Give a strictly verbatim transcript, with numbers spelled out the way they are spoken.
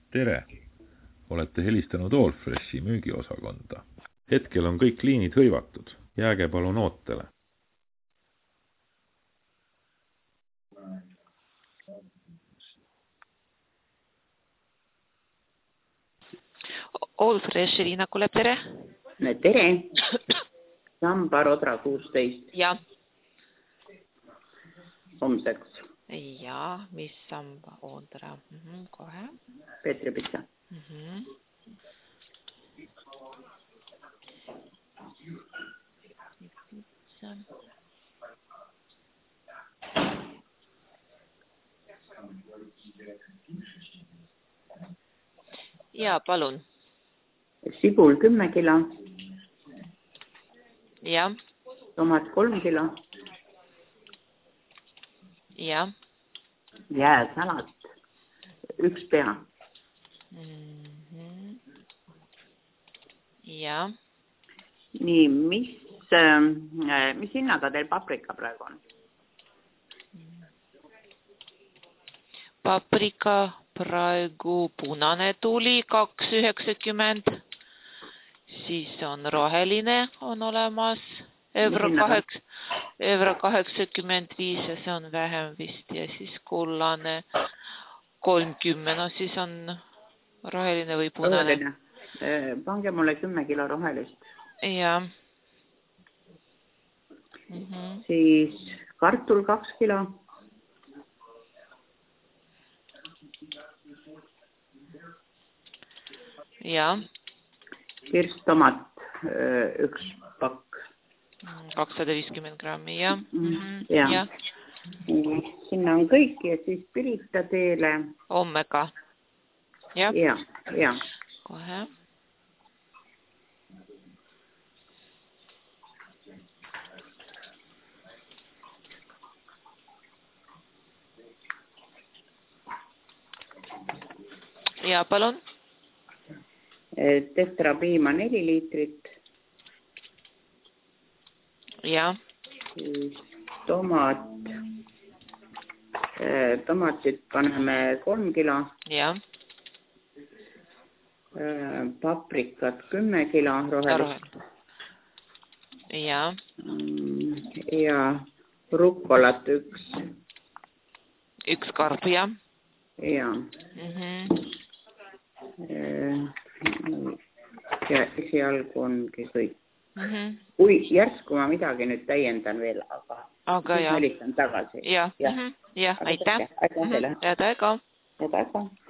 Tere! Olete helistanud Allfreshi müügiosakonda. Hetkel on kõik liinid hõivatud. Jääge palun ootele. Allfresh, Riina kuuleb, tere. Tere. Samba Rodra kuusteist. Ja. Homseks. Ja, mis Samba Odra? Mhm, kohe. Petri pitsa. Mhm. Pitsa. Ja, palun. Sibul kümme kilo. Ja. Tomat kolm kilo. Ja. Jääsalat. Üks pea. Mhm. Ja. Nii, mis, äh, mis hinnaga teil paprika praegu on? Paprika praegu punane tuli kaks üheksakümmend. Siis on roheline on olemas. Euro kaheks, euro kaheksakümmend viis ja see on vähem vist ja siis kullane kolmkümmend, no siis on roheline või punane. Roheline. Pange mulle kümme kilo rohelist. Ja. Mm-hmm. Siis kartul kaks kilo. Ja. Kirstomat üks pakk. kakssada viiskümmend grammi, ja. Mm-hmm. Ja. Ja. Sinna on kõik ja siis Pirita teele. Omega. Ja. Ja, ja. Kohe. Ja, palun. Tetra piima neli liitrit. Ja. Tomat. Tomatit paneme kolm kilo. Ja. Paprikat kümme kilo rohelist. Ja. Ja rukkolat üks. Üks karp, ja. Ja. Mhm. Ja esialgu ongi kõik. Mm-hmm. Kui järsku ma midagi nüüd täiendan veel, aga, aga siis ma helistan tagasi. Ja, ja. Mm-hmm. Ja, aitäh. Aitäh teile. Ja, täiega. Ja, täiega.